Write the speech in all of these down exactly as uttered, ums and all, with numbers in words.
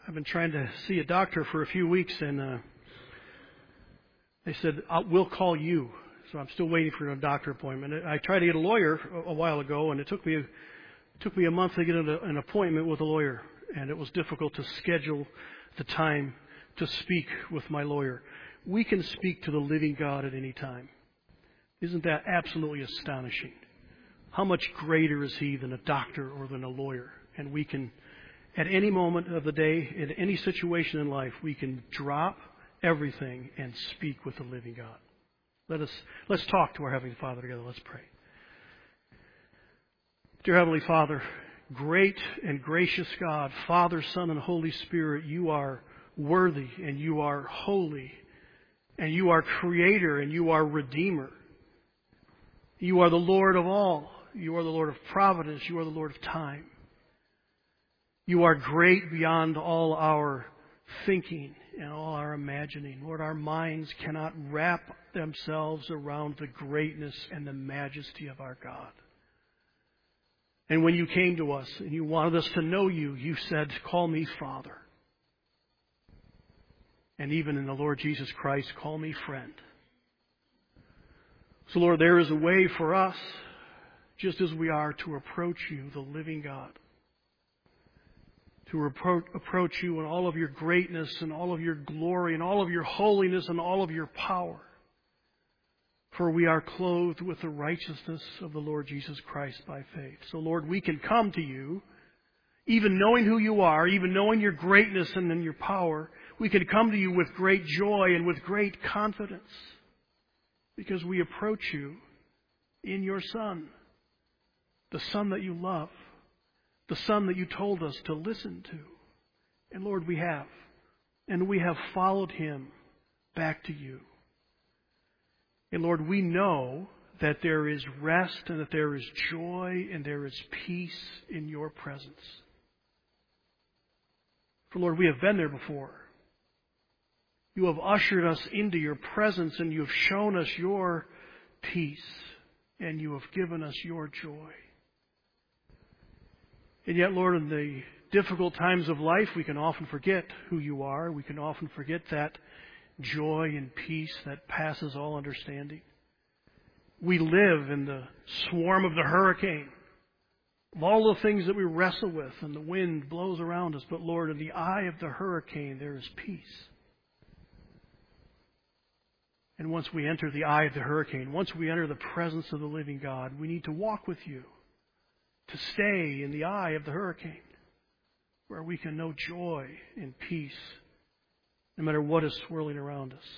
I've been trying to see a doctor for a few weeks, and uh, they said, I'll, we'll call you. So I'm still waiting for a doctor appointment. I tried to get a lawyer a, a while ago, and it took me a, took me a month to get an, an appointment with a lawyer, and it was difficult to schedule the time to speak with my lawyer. We can speak to the living God at any time. Isn't that absolutely astonishing? How much greater is He than a doctor or than a lawyer? And we can, at any moment of the day, in any situation in life, we can drop everything and speak with the living God. Let us, let's talk to our Heavenly Father together. Let's pray. Dear Heavenly Father, great and gracious God, Father, Son, and Holy Spirit, you are worthy and you are holy and you are Creator and you are Redeemer. You are the Lord of all. You are the Lord of providence. You are the Lord of time. You are great beyond all our thinking and all our imagining. Lord, our minds cannot wrap themselves around the greatness and the majesty of our God. And when you came to us and you wanted us to know you, you said, call me Father. And even in the Lord Jesus Christ, call me friend. So, Lord, there is a way for us, just as we are, to approach you, the living God. To appro- approach you in all of your greatness and all of your glory and all of your holiness and all of your power. For we are clothed with the righteousness of the Lord Jesus Christ by faith. So, Lord, we can come to you, even knowing who you are, even knowing your greatness and in your power. We can come to you with great joy and with great confidence. Because we approach you in your Son, the Son that you love, the Son that you told us to listen to. And Lord, we have. And we have followed Him back to you. And Lord, we know that there is rest and that there is joy and there is peace in your presence. For Lord, we have been there before. You have ushered us into your presence and you have shown us your peace and you have given us your joy. And yet, Lord, in the difficult times of life, we can often forget who you are. We can often forget that joy and peace that passes all understanding. We live in the swarm of the hurricane, of all the things that we wrestle with, and the wind blows around us. But Lord, in the eye of the hurricane, there is peace. And once we enter the eye of the hurricane, once we enter the presence of the living God, we need to walk with you, to stay in the eye of the hurricane, where we can know joy and peace, no matter what is swirling around us.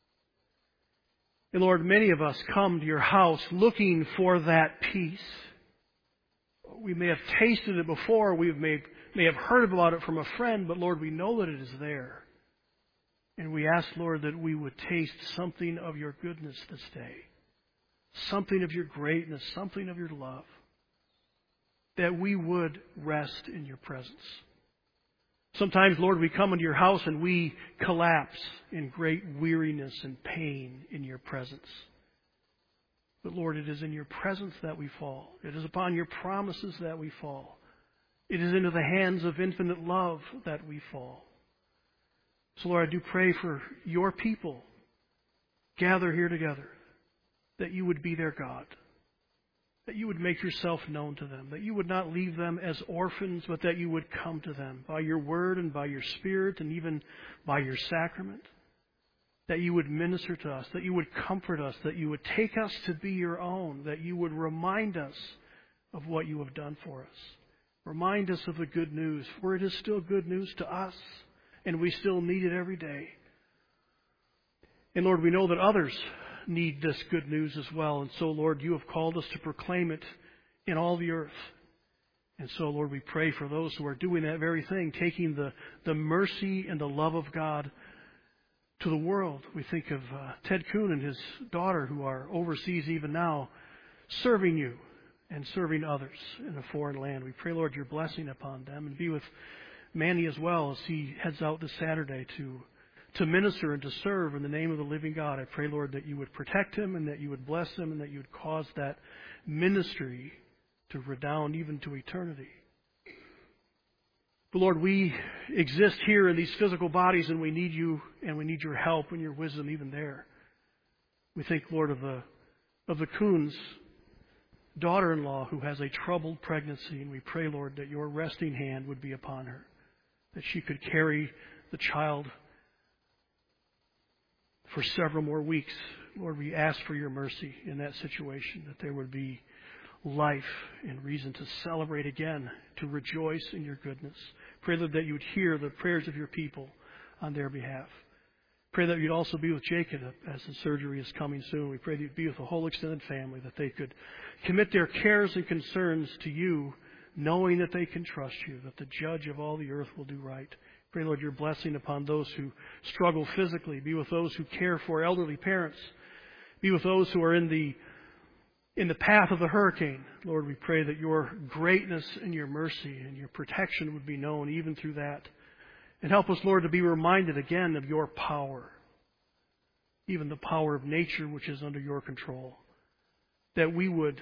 And Lord, many of us come to your house looking for that peace. We may have tasted it before, we may, may have heard about it from a friend, but Lord, we know that it is there. And we ask, Lord, that we would taste something of your goodness this day, something of your greatness, something of your love, that we would rest in your presence. Sometimes, Lord, we come into your house and we collapse in great weariness and pain in your presence. But Lord, it is in your presence that we fall. It is upon your promises that we fall. It is into the hands of infinite love that we fall. So, Lord, I do pray for your people gather here together, that you would be their God, that you would make yourself known to them, that you would not leave them as orphans, but that you would come to them by your word and by your spirit and even by your sacrament, that you would minister to us, that you would comfort us, that you would take us to be your own, that you would remind us of what you have done for us. Remind us of the good news, for it is still good news to us. And we still need it every day. And Lord, we know that others need this good news as well. And so, Lord, you have called us to proclaim it in all the earth. And so, Lord, we pray for those who are doing that very thing, taking the, the mercy and the love of God to the world. We think of uh, Ted Kuhn and his daughter who are overseas even now, serving you and serving others in a foreign land. We pray, Lord, your blessing upon them, and be with Manny as well as he heads out this Saturday to to minister and to serve in the name of the living God. I pray, Lord, that you would protect him and that you would bless him and that you would cause that ministry to redound even to eternity. But Lord, we exist here in these physical bodies, and we need you, and we need your help and your wisdom even there. We think, Lord, of the of the Coons' daughter-in-law who has a troubled pregnancy, and we pray, Lord, that your resting hand would be upon her, that she could carry the child for several more weeks. Lord, we ask for your mercy in that situation, that there would be life and reason to celebrate again, to rejoice in your goodness. Pray, Lord, that you would hear the prayers of your people on their behalf. Pray that you'd also be with Jacob as the surgery is coming soon. We pray that you'd be with the whole extended family, that they could commit their cares and concerns to you, knowing that they can trust you, that the judge of all the earth will do right. Pray, Lord, your blessing upon those who struggle physically. Be with those who care for elderly parents. Be with those who are in the in the path of the hurricane. Lord, we pray that your greatness and your mercy and your protection would be known even through that. And help us, Lord, to be reminded again of your power, even the power of nature which is under your control. That we would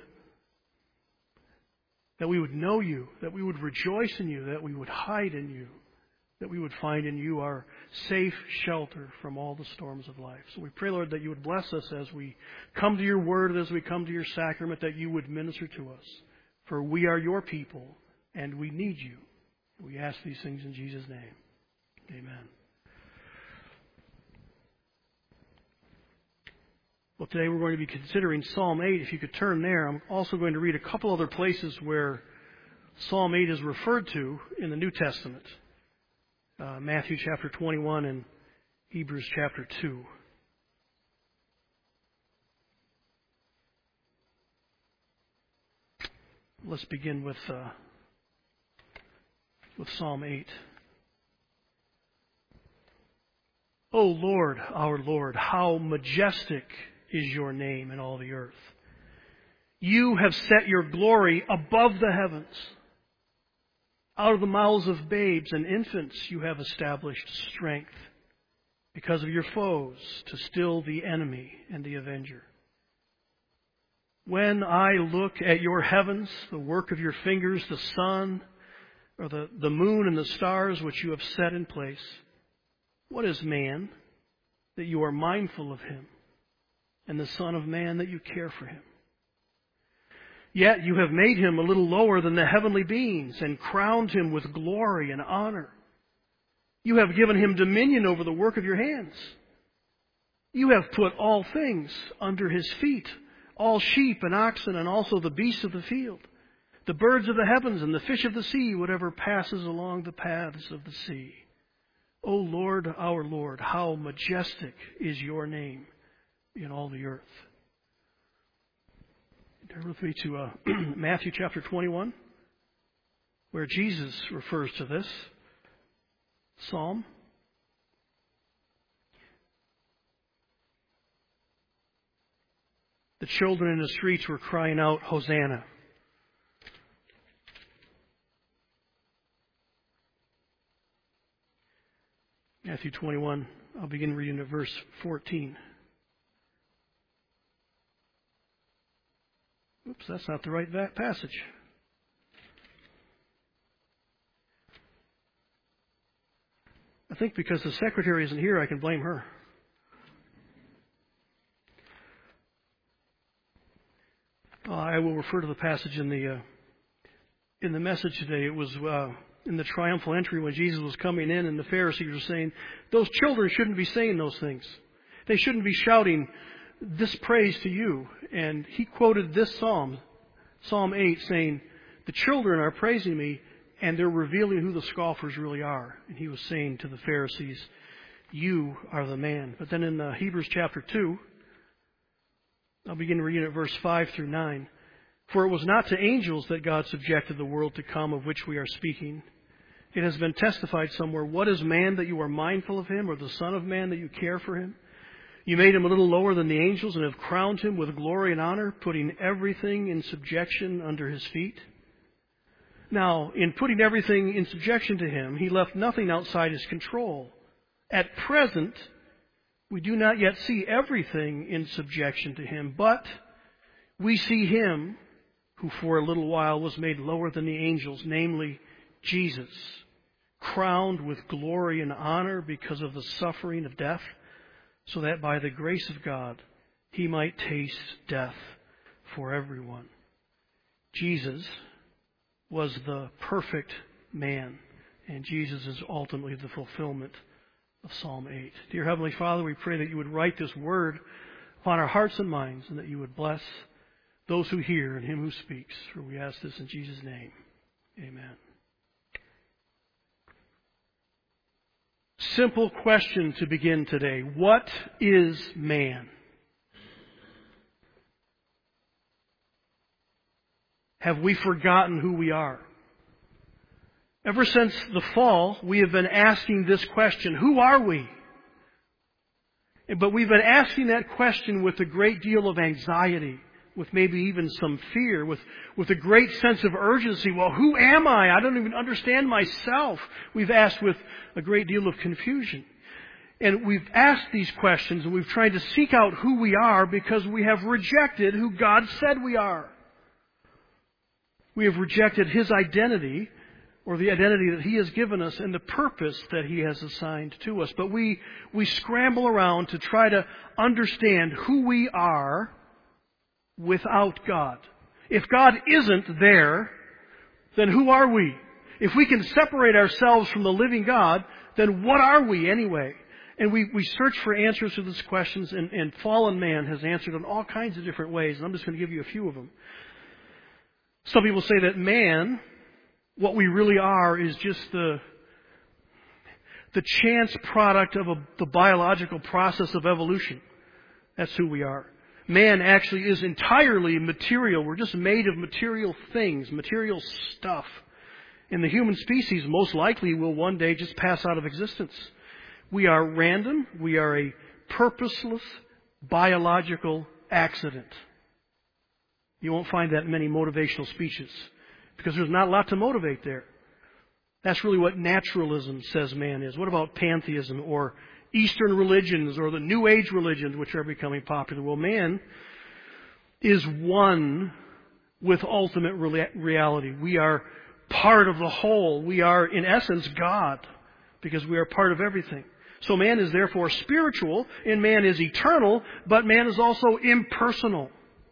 that we would know you, that we would rejoice in you, that we would hide in you, that we would find in you our safe shelter from all the storms of life. So we pray, Lord, that you would bless us as we come to your word, as we come to your sacrament, that you would minister to us. For we are your people, and we need you. We ask these things in Jesus' name. Amen. Well, today we're going to be considering Psalm eight. If you could turn there, I'm also going to read a couple other places where Psalm eight is referred to in the New Testament. Uh, Matthew chapter twenty-one and Hebrews chapter two. Let's begin with uh, with Psalm eight. O Lord, our Lord, how majestic is your name in all the earth. You have set your glory above the heavens. Out of the mouths of babes and infants you have established strength because of your foes to still the enemy and the avenger. When I look at your heavens, the work of your fingers, the sun, or the, the moon and the stars which you have set in place, what is man that you are mindful of him, and the Son of Man that you care for him? Yet you have made him a little lower than the heavenly beings and crowned him with glory and honor. You have given him dominion over the work of your hands. You have put all things under his feet, all sheep and oxen and also the beasts of the field, the birds of the heavens and the fish of the sea, whatever passes along the paths of the sea. O Lord, our Lord, how majestic is your name in all the earth. Turn with me to uh, Matthew chapter twenty-one, where Jesus refers to this psalm. The children in the streets were crying out, Hosanna. Matthew twenty-one, I'll begin reading at verse fourteen. Oops, that's not the right passage. I think because the secretary isn't here, I can blame her. Uh, I will refer to the passage in the uh, in the message today. It was uh, in the triumphal entry when Jesus was coming in, and the Pharisees were saying, those children shouldn't be saying those things. They shouldn't be shouting this praise to you. And he quoted this psalm, Psalm eight, saying, the children are praising me, and they're revealing who the scoffers really are. And he was saying to the Pharisees, you are the man. But then in uh, Hebrews chapter two, I'll begin reading at verse five through nine. For it was not to angels that God subjected the world to come of which we are speaking. It has been testified somewhere, what is man that you are mindful of him, or the Son of Man that you care for him? You made him a little lower than the angels and have crowned him with glory and honor, putting everything in subjection under his feet. Now, in putting everything in subjection to him, he left nothing outside his control. At present, we do not yet see everything in subjection to him, but we see him who for a little while was made lower than the angels, namely Jesus, crowned with glory and honor because of the suffering of death, so that by the grace of God he might taste death for everyone. Jesus was the perfect man, and Jesus is ultimately the fulfillment of Psalm eight. Dear Heavenly Father, we pray that you would write this word upon our hearts and minds, and that you would bless those who hear and him who speaks. For we ask this in Jesus' name. Amen. Simple question to begin today. What is man? Have we forgotten who we are? Ever since the fall, we have been asking this question, who are we? But we've been asking that question with a great deal of anxiety, with maybe even some fear, with, with a great sense of urgency. Well, who am I? I don't even understand myself. We've asked with a great deal of confusion. And we've asked these questions and we've tried to seek out who we are because we have rejected who God said we are. We have rejected His identity, or the identity that He has given us, and the purpose that He has assigned to us. But we, we scramble around to try to understand who we are without God. If God isn't there, then who are we? If we can separate ourselves from the living God, then what are we anyway? And we, we search for answers to these questions, and, and fallen man has answered in all kinds of different ways, and I'm just going to give you a few of them. Some people say that man, what we really are, is just the, the chance product of a, the biological process of evolution. That's who we are. Man actually is entirely material. We're just made of material things, material stuff. And the human species most likely will one day just pass out of existence. We are random. We are a purposeless biological accident. You won't find that in many motivational speeches because there's not a lot to motivate there. That's really what naturalism says man is. What about pantheism or Eastern religions or the New Age religions which are becoming popular? Well, man is one with ultimate reality. We are part of the whole. We are, in essence, God because we are part of everything. So man is therefore spiritual and man is eternal, but man is also impersonal.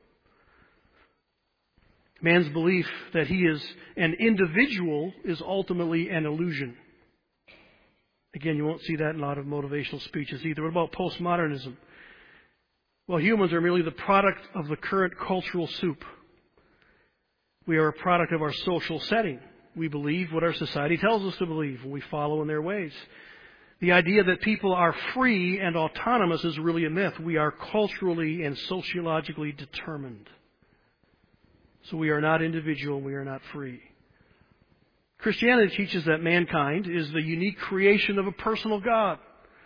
Man's belief that he is an individual is ultimately an illusion. Again, you won't see that in a lot of motivational speeches either. What about postmodernism? Well, humans are merely the product of the current cultural soup. We are a product of our social setting. We believe what our society tells us to believe, and we follow in their ways. The idea that people are free and autonomous is really a myth. We are culturally and sociologically determined. So we are not individual, we are not free. Christianity teaches that mankind is the unique creation of a personal God.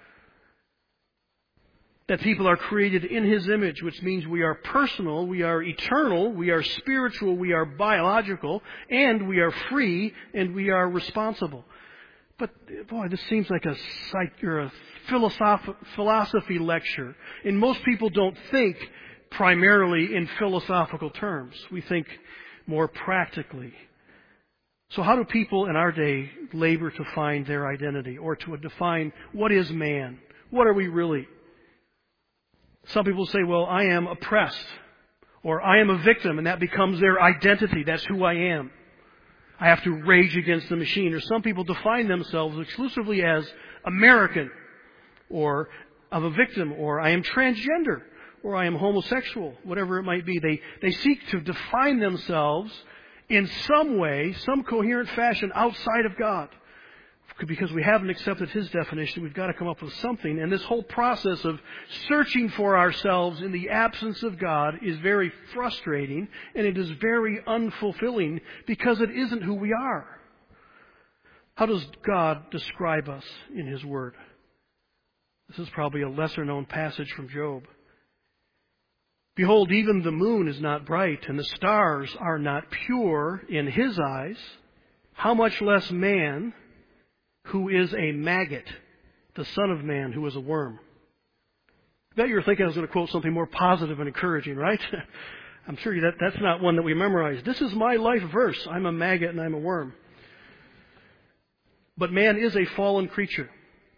That people are created in His image, which means we are personal, we are eternal, we are spiritual, we are biological, and we are free, and we are responsible. But, boy, this seems like a psych or a philosoph- philosophy lecture. And most people don't think primarily in philosophical terms. We think more practically. So how do people in our day labor to find their identity or to define what is man? What are we really? Some people say, well, I am oppressed or I am a victim, and that becomes their identity. That's who I am. I have to rage against the machine. Or some people define themselves exclusively as American or I'm a victim or I am transgender or I am homosexual, whatever it might be. They, they seek to define themselves in some way, some coherent fashion outside of God. Because we haven't accepted His definition, we've got to come up with something. And this whole process of searching for ourselves in the absence of God is very frustrating, and it is very unfulfilling because it isn't who we are. How does God describe us in His Word? This is probably a lesser-known passage from Job. Behold, even the moon is not bright, and the stars are not pure in His eyes. How much less man, who is a maggot, the son of man, who is a worm. I bet you're thinking I was going to quote something more positive and encouraging, right? I'm sure that that's not one that we memorized. This is my life verse. I'm a maggot and I'm a worm. But man is a fallen creature.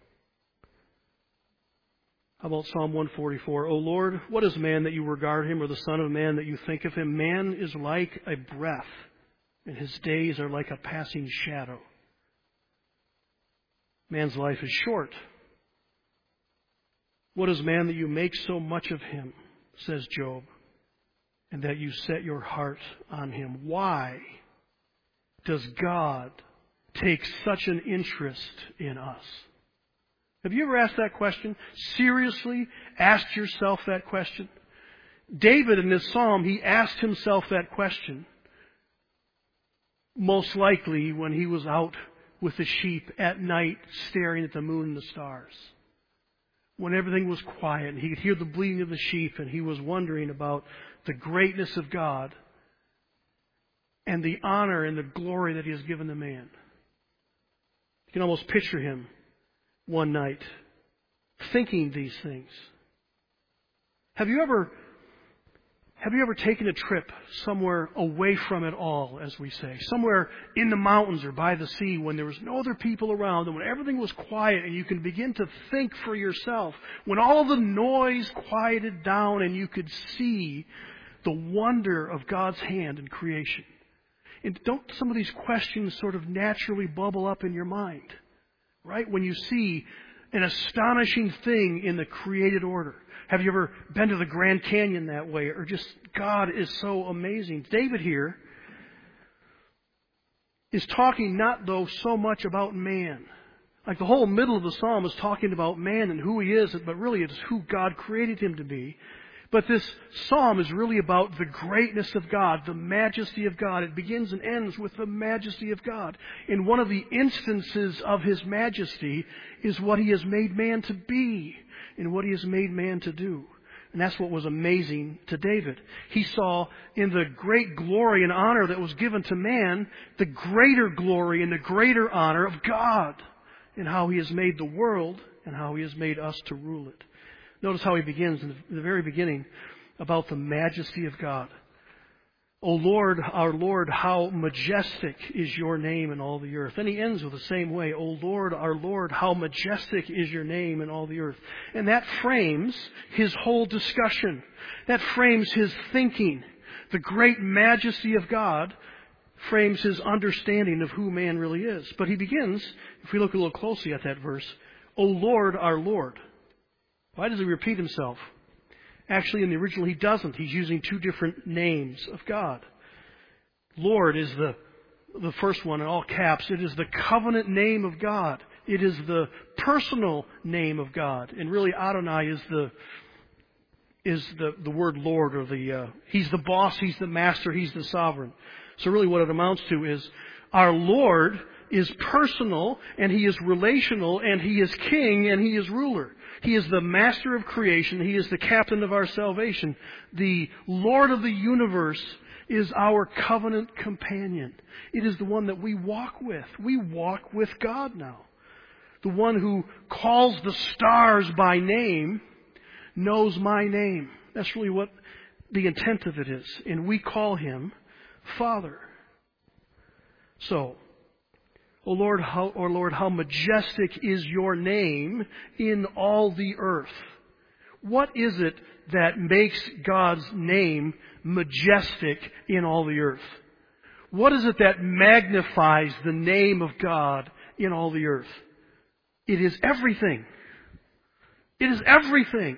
How about Psalm one forty-four? O Lord, what is man that you regard him, or the son of man that you think of him? Man is like a breath, and his days are like a passing shadow. Man's life is short. What is man that you make so much of him, says Job, and that you set your heart on him? Why does God take such an interest in us? Have you ever asked that question? Seriously asked yourself that question? David in this psalm, he asked himself that question. Most likely when he was out with the sheep at night staring at the moon and the stars. When everything was quiet and he could hear the bleating of the sheep, and he was wondering about the greatness of God and the honor and the glory that he has given to man. You can almost picture him one night thinking these things. Have you ever have you ever taken a trip somewhere away from it all, as we say, somewhere in the mountains or by the sea when there was no other people around and when everything was quiet and you can begin to think for yourself, when all the noise quieted down and you could see the wonder of God's hand in creation? And don't some of these questions sort of naturally bubble up in your mind? Right? When you see an astonishing thing in the created order. Have you ever been to the Grand Canyon that way? Or just, God is so amazing. David here is talking not, though, so much about man. Like the whole middle of the psalm is talking about man and who he is, but really it's who God created him to be. But this psalm is really about the greatness of God, the majesty of God. It begins and ends with the majesty of God. And one of the instances of His majesty is what He has made man to be and what He has made man to do. And that's what was amazing to David. He saw in the great glory and honor that was given to man, the greater glory and the greater honor of God, and how He has made the world and how He has made us to rule it. Notice how he begins in the very beginning about the majesty of God. O Lord, our Lord, how majestic is your name in all the earth. And he ends with the same way. O Lord, our Lord, how majestic is your name in all the earth. And that frames his whole discussion. That frames his thinking. The great majesty of God frames his understanding of who man really is. But he begins, if we look a little closely at that verse, O Lord, our Lord. Why does he repeat himself? Actually, in the original, he doesn't. He's using two different names of God. Lord is the, the first one in all caps. It is the covenant name of God. It is the personal name of God. And really, Adonai is the is the, the word Lord, or the uh, He's the boss, He's the master, He's the sovereign. So really what it amounts to is our Lord is personal, and He is relational, and He is king, and He is ruler. He is the master of creation. He is the captain of our salvation. The Lord of the universe is our covenant companion. It is the one that we walk with. We walk with God now. The one who calls the stars by name knows my name. That's really what the intent of it is. And we call Him Father. So, O Lord, how, O Lord, how majestic is your name in all the earth. What is it that makes God's name majestic in all the earth? What is it that magnifies the name of God in all the earth? It is everything. It is everything.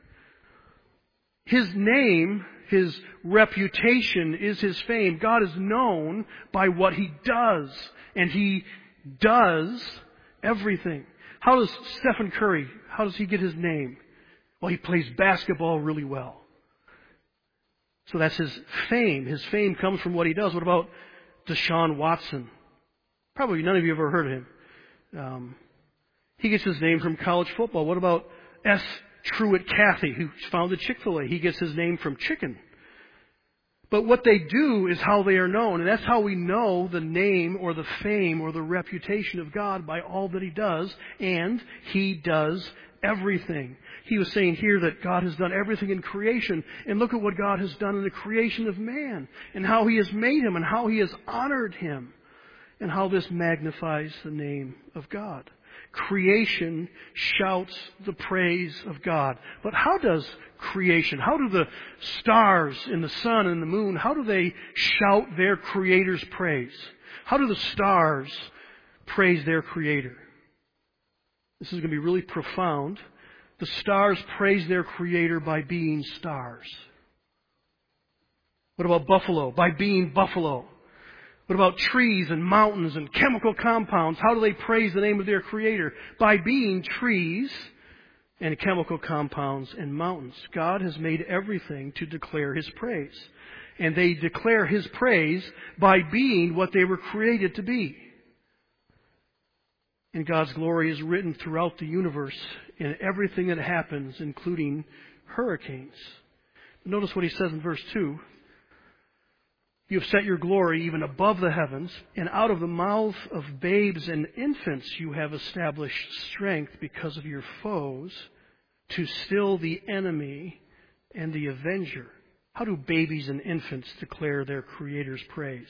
His name, His reputation is His fame. God is known by what He does. And He does everything. How does Stephen Curry, how does he get his name? Well, he plays basketball really well. So that's his fame. His fame comes from what he does. What about Deshaun Watson? Probably none of you have ever heard of him. Um, he gets his name from college football. What about S. Truett Cathy, who founded Chick-fil-A? He gets his name from chicken. But what they do is how they are known. And that's how we know the name or the fame or the reputation of God, by all that He does. And He does everything. He was saying here that God has done everything in creation. And look at what God has done in the creation of man. And how He has made him and how He has honored him. and how this magnifies the name of God. Creation shouts the praise of God. But how does creation, how do the stars and the sun and the moon, how do they shout their Creator's praise? How do the stars praise their Creator? This is going to be really profound. The stars praise their Creator by being stars. What about buffalo? By being buffalo. What about trees and mountains and chemical compounds? How do they praise the name of their Creator? By being trees and chemical compounds and mountains. God has made everything to declare His praise. And they declare His praise by being what they were created to be. And God's glory is written throughout the universe in everything that happens, including hurricanes. Notice what He says in verse two. You have set your glory even above the heavens, and out of the mouth of babes and infants you have established strength because of your foes, to still the enemy and the avenger. How do babies and infants declare their Creator's praise?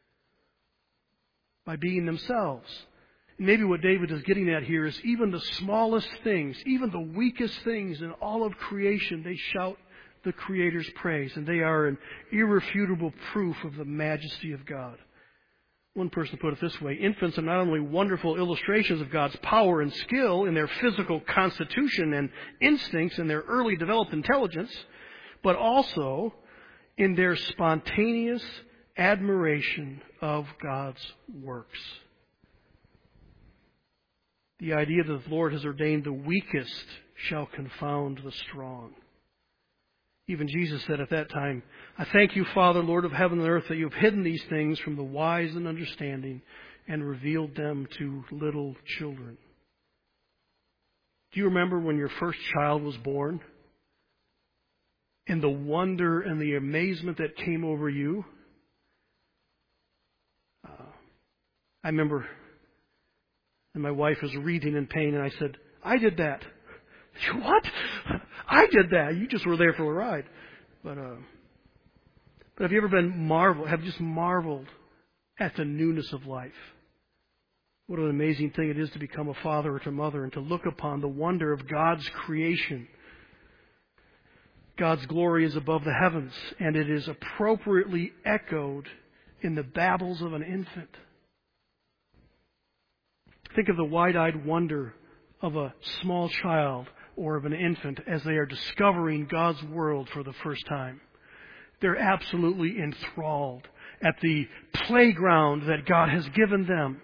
By being themselves. Maybe what David is getting at here is even the smallest things, even the weakest things in all of creation, they shout the Creator's praise, and they are an irrefutable proof of the majesty of God. One person put it this way: infants are not only wonderful illustrations of God's power and skill in their physical constitution and instincts and their early developed intelligence, but also in their spontaneous admiration of God's works. The idea that the Lord has ordained the weakest shall confound the strong. Even Jesus said at that time, I thank you, Father, Lord of heaven and earth, that you have hidden these things from the wise and understanding and revealed them to little children. Do you remember when your first child was born? And the wonder and the amazement that came over you? Uh, I remember, and my wife was wreathing in pain, and I said, I did that. What? I did that. You just were there for the ride. But uh, but have you ever been marveled, have just marveled at the newness of life? What an amazing thing it is to become a father or a mother and to look upon the wonder of God's creation. God's glory is above the heavens, and it is appropriately echoed in the babbles of an infant. Think of the wide-eyed wonder of a small child or of an infant as they are discovering God's world for the first time. They're absolutely enthralled at the playground that God has given them.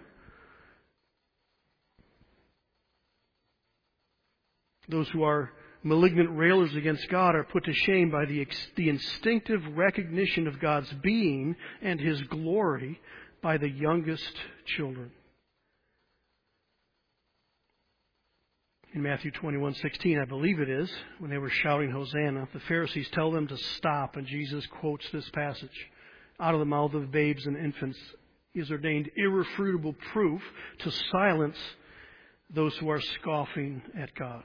Those who are malignant railers against God are put to shame by the, the instinctive recognition of God's being and His glory by the youngest children. In Matthew twenty-one sixteen, I believe it is, when they were shouting Hosanna, the Pharisees tell them to stop, and Jesus quotes this passage. Out of the mouth of babes and infants He has ordained irrefutable proof to silence those who are scoffing at God.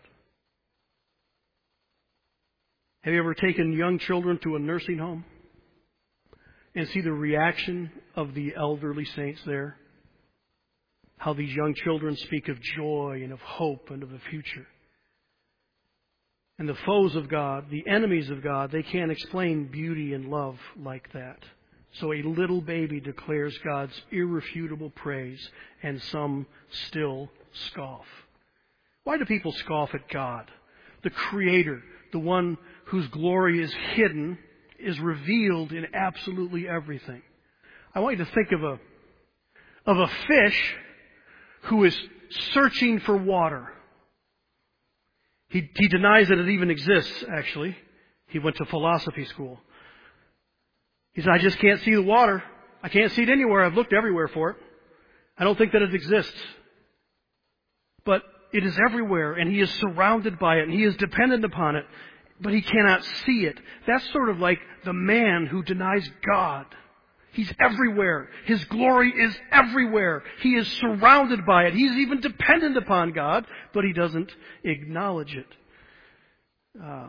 Have you ever taken young children to a nursing home and see the reaction of the elderly saints there? How these young children speak of joy and of hope and of the future. And the foes of God, the enemies of God, they can't explain beauty and love like that. So a little baby declares God's irrefutable praise, and some still scoff. Why do people scoff at God? The Creator, the one whose glory is hidden, is revealed in absolutely everything. I want you to think of a of a fish who is searching for water. He, he denies that it even exists, actually. He went to philosophy school. He said, I just can't see the water. I can't see it anywhere. I've looked everywhere for it. I don't think that it exists. But it is everywhere, and he is surrounded by it, and he is dependent upon it, but he cannot see it. That's sort of like the man who denies God. He's everywhere. His glory is everywhere. He is surrounded by it. He's even dependent upon God, but he doesn't acknowledge it. Uh,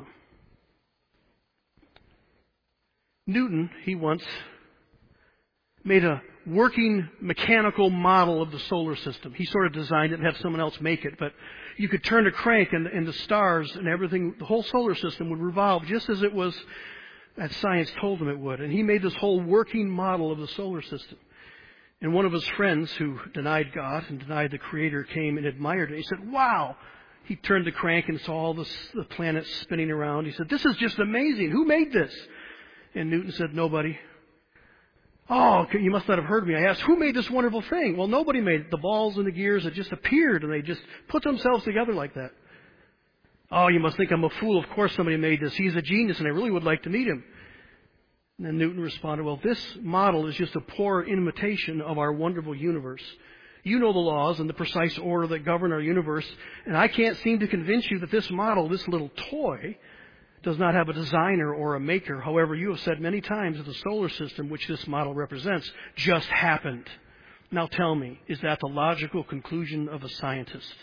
Newton, he once made a working mechanical model of the solar system. He sort of designed it and had someone else make it, but you could turn a crank and, and the stars and everything, the whole solar system would revolve just as it was, as science told him it would. And he made this whole working model of the solar system. And one of his friends who denied God and denied the Creator came and admired it. He said, wow. He turned the crank and saw all the, the planets spinning around. He said, this is just amazing. Who made this? And Newton said, nobody. Oh, you must not have heard me. I asked, who made this wonderful thing? Well, nobody made it. The balls and the gears had just appeared and they just put themselves together like that. Oh, you must think I'm a fool. Of course somebody made this. He's a genius and I really would like to meet him. And then Newton responded, well, this model is just a poor imitation of our wonderful universe. You know the laws and the precise order that govern our universe, and I can't seem to convince you that this model, this little toy, does not have a designer or a maker. However, you have said many times that the solar system, which this model represents, just happened. Now tell me, is that the logical conclusion of a scientist?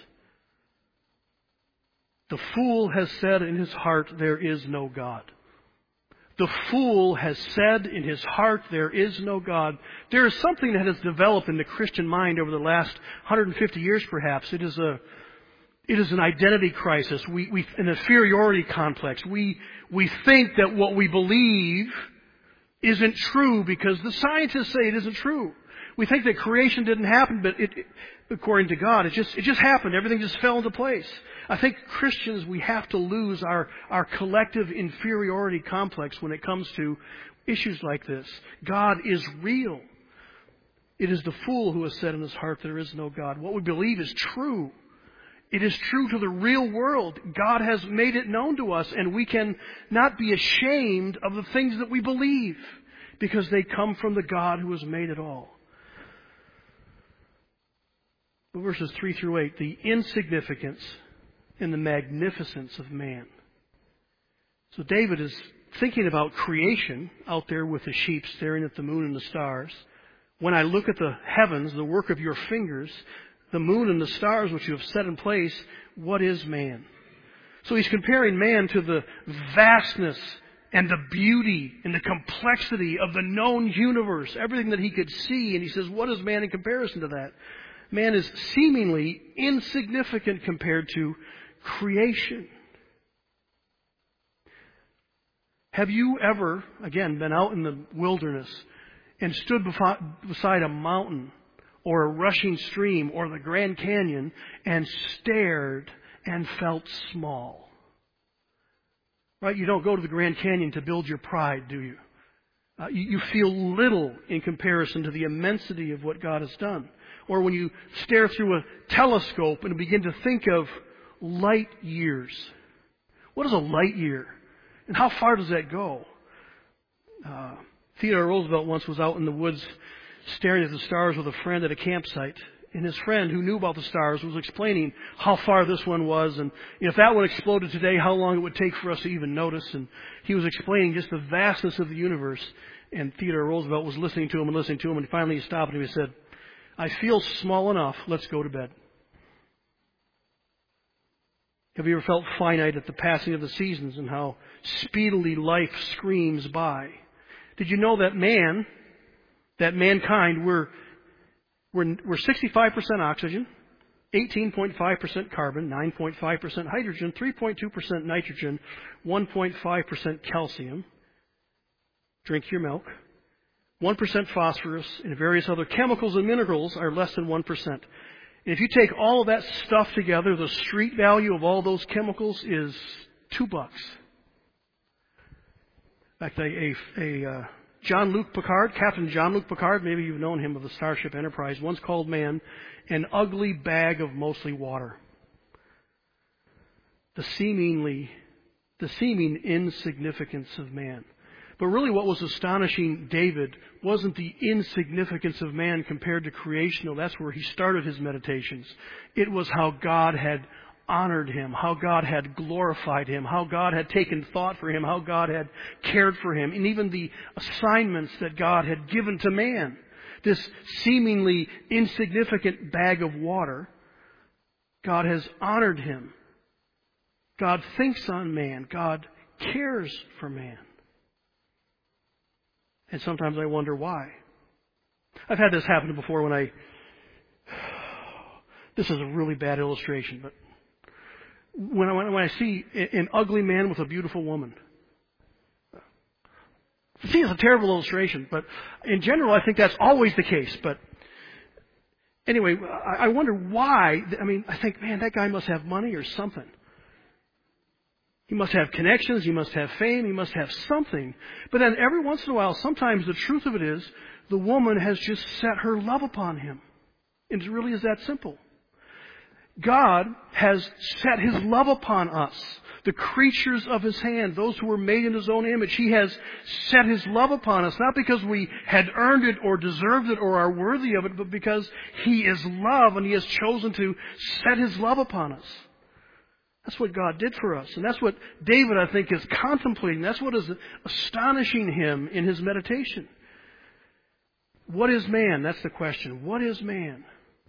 The fool has said in his heart, there is no God. The fool has said in his heart, there is no God. There is something that has developed in the Christian mind over the last one hundred fifty years, perhaps. It is a, it is an identity crisis. We, we, an inferiority complex. We, we think that what we believe isn't true because the scientists say it isn't true. We think that creation didn't happen, but it, it according to God, it just, it just happened. Everything just fell into place. I think Christians, we have to lose our, our collective inferiority complex when it comes to issues like this. God is real. It is the fool who has said in his heart there is no God. What we believe is true. It is true to the real world. God has made it known to us, and we can not be ashamed of the things that we believe because they come from the God who has made it all. But verses three through eight, the insignificance and the magnificence of man. So David is thinking about creation out there with the sheep staring at the moon and the stars. When I look at the heavens, the work of your fingers, the moon and the stars which you have set in place, what is man? So he's comparing man to the vastness and the beauty and the complexity of the known universe, everything that he could see. And he says, what is man in comparison to that? Man is seemingly insignificant compared to creation. Have you ever, again, been out in the wilderness and stood beside a mountain or a rushing stream or the Grand Canyon and stared and felt small? Right? You don't go to the Grand Canyon to build your pride, do you? Uh, you, you feel little in comparison to the immensity of what God has done. Or when you stare through a telescope and begin to think of light years. What is a light year? And how far does that go? Uh, Theodore Roosevelt once was out in the woods staring at the stars with a friend at a campsite. And his friend, who knew about the stars, was explaining how far this one was. And if that one exploded today, how long it would take for us to even notice. And he was explaining just the vastness of the universe. And Theodore Roosevelt was listening to him and listening to him. And finally he stopped and he said, I feel small enough. Let's go to bed. Have you ever felt finite at the passing of the seasons and how speedily life screams by? Did you know that man, that mankind, we're, we're, we're sixty-five percent oxygen, eighteen point five percent carbon, nine point five percent hydrogen, three point two percent nitrogen, one point five percent calcium. Drink your milk. one percent phosphorus and various other chemicals and minerals are less than one percent. And if you take all of that stuff together, the street value of all those chemicals is two bucks. In fact, a, a, a uh, Jean-Luc Picard, Captain Jean-Luc Picard, maybe you've known him of the Starship Enterprise, once called man an ugly bag of mostly water. The seemingly, the seeming insignificance of man. But really what was astonishing David wasn't the insignificance of man compared to creation. No, that's where he started his meditations. It was how God had honored him, how God had glorified him, how God had taken thought for him, how God had cared for him, and even the assignments that God had given to man. This seemingly insignificant bag of water, God has honored him. God thinks on man. God cares for man. And sometimes I wonder why. I've had this happen before when I, this is a really bad illustration, but when I, when I see an ugly man with a beautiful woman. See, it's a terrible illustration, but in general, I think that's always the case. But anyway, I wonder why. I mean, I think, man, that guy must have money or something. He must have connections. He must have fame. He must have something. But then every once in a while, sometimes the truth of it is, the woman has just set her love upon him. And it really is that simple. God has set His love upon us, the creatures of His hand, those who were made in His own image. He has set His love upon us, not because we had earned it or deserved it or are worthy of it, but because He is love and He has chosen to set His love upon us. That's what God did for us. And that's what David, I think, is contemplating. That's what is astonishing him in his meditation. What is man? That's the question. What is man?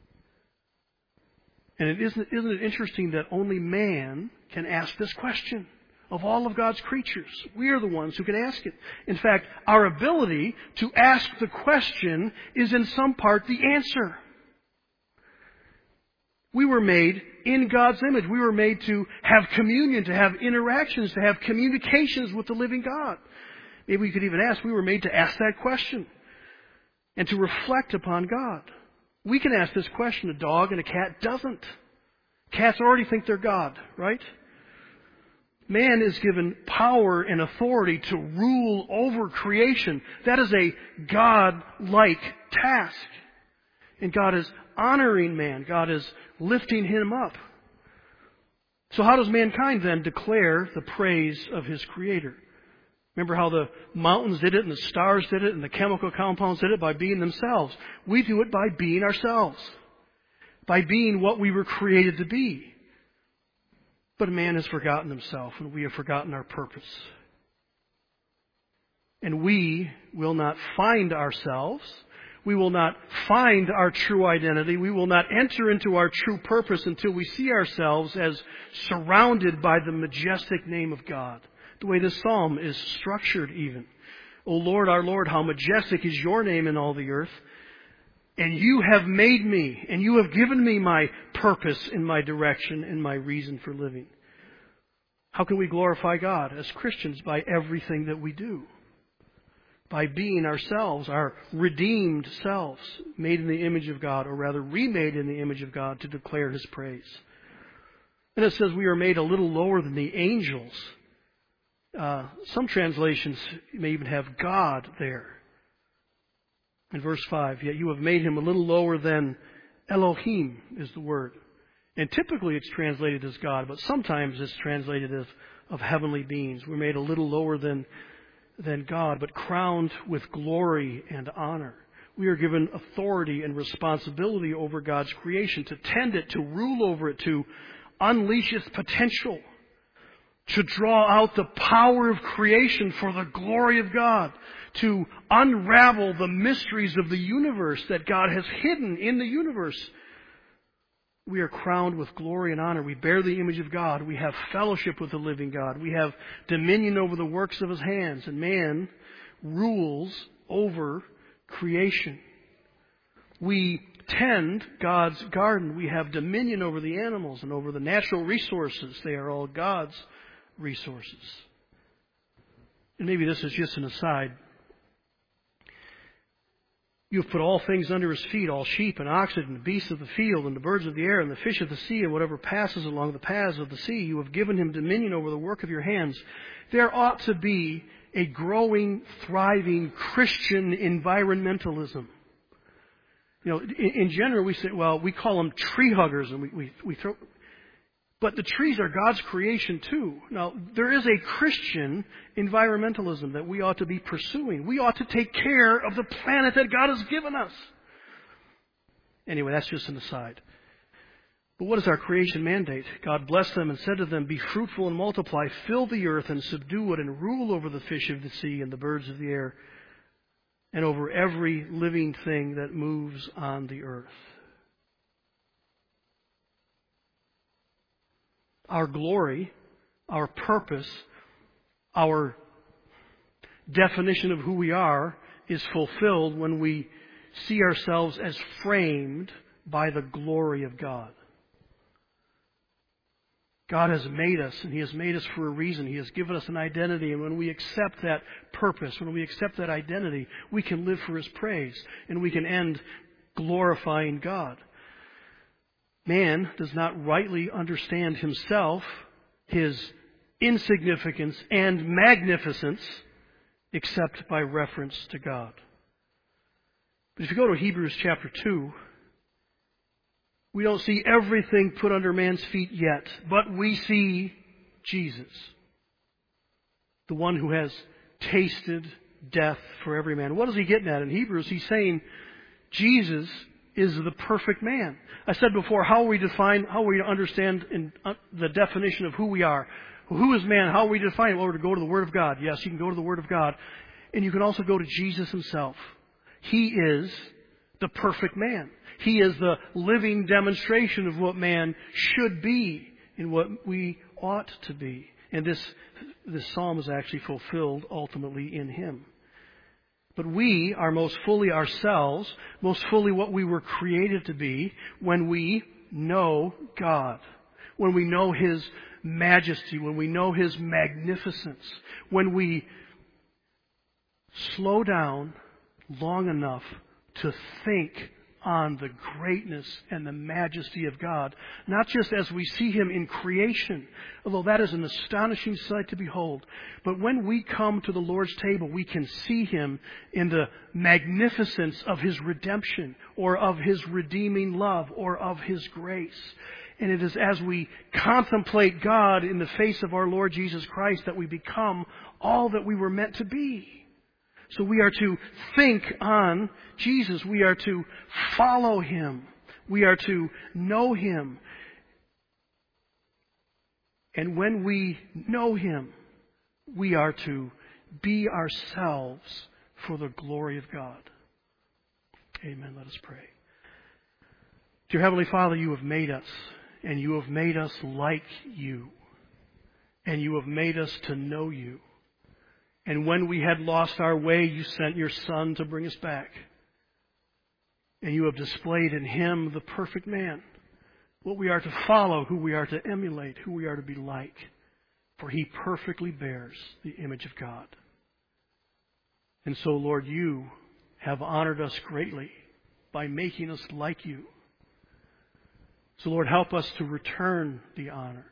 And it isn't, isn't it interesting that only man can ask this question of all of God's creatures? We are the ones who can ask it. In fact, our ability to ask the question is in some part the answer. We were made in God's image. We were made to have communion, to have interactions, to have communications with the living God. Maybe we could even ask, we were made to ask that question and to reflect upon God. We can ask this question. A dog and a cat doesn't. Cats already think they're God, right? Man is given power and authority to rule over creation. That is a God-like task. And God is honoring man. God is lifting him up. So how does mankind then declare the praise of his Creator? Remember how the mountains did it and the stars did it and the chemical compounds did it? By being themselves. We do it by being ourselves. By being what we were created to be. But man has forgotten himself and we have forgotten our purpose. And we will not find ourselves. We will not find our true identity. We will not enter into our true purpose until we see ourselves as surrounded by the majestic name of God. The way this psalm is structured even. O Lord, our Lord, how majestic is your name in all the earth. And you have made me, and you have given me my purpose and my direction and my reason for living. How can we glorify God as Christians? By everything that we do. By being ourselves, our redeemed selves, made in the image of God, or rather remade in the image of God to declare His praise. And it says we are made a little lower than the angels. Uh, some translations may even have God there. In verse five, yet you have made him a little lower than Elohim is the word. And typically it's translated as God, but sometimes it's translated as of heavenly beings. We're made a little lower than, than God, but crowned with glory and honor. We are given authority and responsibility over God's creation, to tend it, to rule over it, to unleash its potential, to draw out the power of creation for the glory of God, to unravel the mysteries of the universe that God has hidden in the universe. We are crowned with glory and honor. We bear the image of God. We have fellowship with the living God. We have dominion over the works of His hands. And man rules over creation. We tend God's garden. We have dominion over the animals and over the natural resources. They are all God's resources. And maybe this is just an aside. You have put all things under His feet, all sheep and oxen and the beasts of the field and the birds of the air and the fish of the sea and whatever passes along the paths of the sea. You have given Him dominion over the work of your hands. There ought to be a growing, thriving Christian environmentalism. You know, in, in general, we say, well, we call them tree huggers, and we, we, we throw... But the trees are God's creation too. Now, there is a Christian environmentalism that we ought to be pursuing. We ought to take care of the planet that God has given us. Anyway, that's just an aside. But what is our creation mandate? God blessed them and said to them, be fruitful and multiply, fill the earth and subdue it, and rule over the fish of the sea and the birds of the air, and over every living thing that moves on the earth. Our glory, our purpose, our definition of who we are is fulfilled when we see ourselves as framed by the glory of God. God has made us, and He has made us for a reason. He has given us an identity, and when we accept that purpose, when we accept that identity, we can live for His praise, and we can end glorifying God. Man does not rightly understand himself, his insignificance and magnificence, except by reference to God. But if you go to Hebrews chapter two, we don't see everything put under man's feet yet, but we see Jesus, the one who has tasted death for every man. What is he getting at in Hebrews? He's saying Jesus is the perfect man. I said before, how we define, how we understand in the definition of who we are. Who is man? How we define it? Well, we're to go to the Word of God. Yes, you can go to the Word of God. And you can also go to Jesus Himself. He is the perfect man. He is the living demonstration of what man should be and what we ought to be. And this, this psalm is actually fulfilled ultimately in Him. But we are most fully ourselves, most fully what we were created to be when we know God, when we know His majesty, when we know His magnificence, when we slow down long enough to think on the greatness and the majesty of God, not just as we see Him in creation, although that is an astonishing sight to behold, but when we come to the Lord's table, we can see Him in the magnificence of His redemption, or of His redeeming love, or of His grace. And it is as we contemplate God in the face of our Lord Jesus Christ that we become all that we were meant to be. So we are to think on Jesus. We are to follow Him. We are to know Him. And when we know Him, we are to be ourselves for the glory of God. Amen. Let us pray. Dear Heavenly Father, You have made us, and You have made us like You, and You have made us to know You. And when we had lost our way, You sent Your Son to bring us back. And You have displayed in Him the perfect man, what we are to follow, who we are to emulate, who we are to be like. For He perfectly bears the image of God. And so, Lord, You have honored us greatly by making us like You. So, Lord, help us to return the honor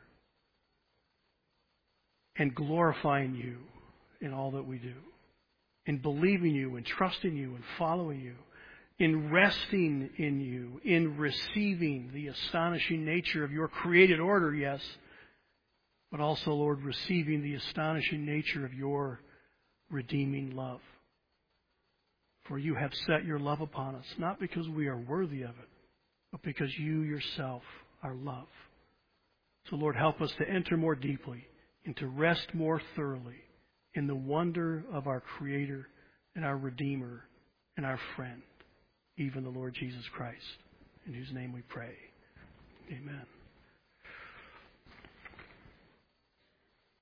and glorifying You in all that we do, in believing You, in trusting You, in following You, in resting in You, in receiving the astonishing nature of Your created order, yes, but also, Lord, receiving the astonishing nature of Your redeeming love. For You have set Your love upon us, not because we are worthy of it, but because You Yourself are love. So, Lord, help us to enter more deeply and to rest more thoroughly in the wonder of our Creator and our Redeemer and our friend, even the Lord Jesus Christ, in whose name we pray. Amen.